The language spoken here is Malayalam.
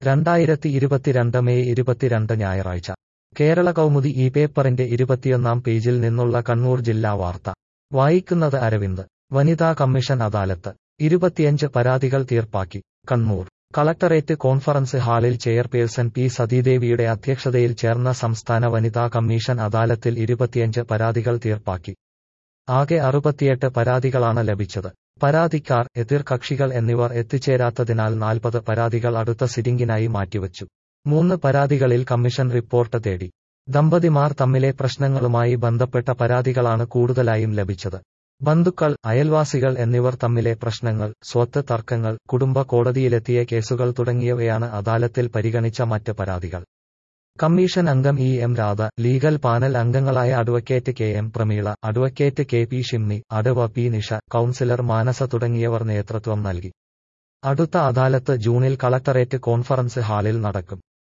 2022 മെയ് 22 ഞായറാഴ്ച കേരള കൗമുദി ഈ പേപ്പറിന്റെ 21 പേജിൽ നിന്നുള്ള കണ്ണൂർ ജില്ലാ വാർത്ത വായിക്കുന്നത് അരവിന്ദ്. വനിതാ കമ്മീഷൻ അദാലത്ത് 25 പരാതികൾ തീർപ്പാക്കി. കണ്ണൂർ കളക്ടറേറ്റ് കോൺഫറൻസ് ഹാളിൽ ചെയർപേഴ്സൺ പി സതീദേവിയുടെ അധ്യക്ഷതയിൽ ചേർന്ന സംസ്ഥാന വനിതാ കമ്മീഷൻ അദാലത്തിൽ 25 പരാതികൾ തീർപ്പാക്കി. ആകെ 68 പരാതികളാണ് ലഭിച്ചത്. പരാതിക്കാർ, എതിർ കക്ഷികൾ എന്നിവർ എത്തിച്ചേരാത്തതിനാൽ 40 പരാതികൾ അടുത്ത സിറ്റിംഗിനായി മാറ്റിവച്ചു. 3 പരാതികളിൽ കമ്മീഷൻ റിപ്പോർട്ട് തേടി. ദമ്പതിമാർ തമ്മിലെ പ്രശ്നങ്ങളുമായി ബന്ധപ്പെട്ട പരാതികളാണ് കൂടുതലായും ലഭിച്ചത്. ബന്ധുക്കൾ, അയൽവാസികൾ എന്നിവർ തമ്മിലെ പ്രശ്നങ്ങൾ, സ്വത്ത് തർക്കങ്ങൾ, കുടുംബ കോടതിയിലെത്തിയ കേസുകൾ തുടങ്ങിയവയാണ് അദാലത്തിൽ പരിഗണിച്ച മറ്റ് പരാതികൾ. കമ്മീഷൻ അംഗം E M Radha, legal panel അംഗങ്ങളായ advocate K M Prameela, advocate K P Shimmi, അഡ്വ പി നിഷ, കൗൺസിലർ മാനസ തുടങ്ങിയവർ നേതൃത്വം നൽകി. അടുത്ത അദാലത്ത് ജൂണിൽ കളക്ടറേറ്റ് കോൺഫറൻസ് ഹാളിൽ നടക്കും.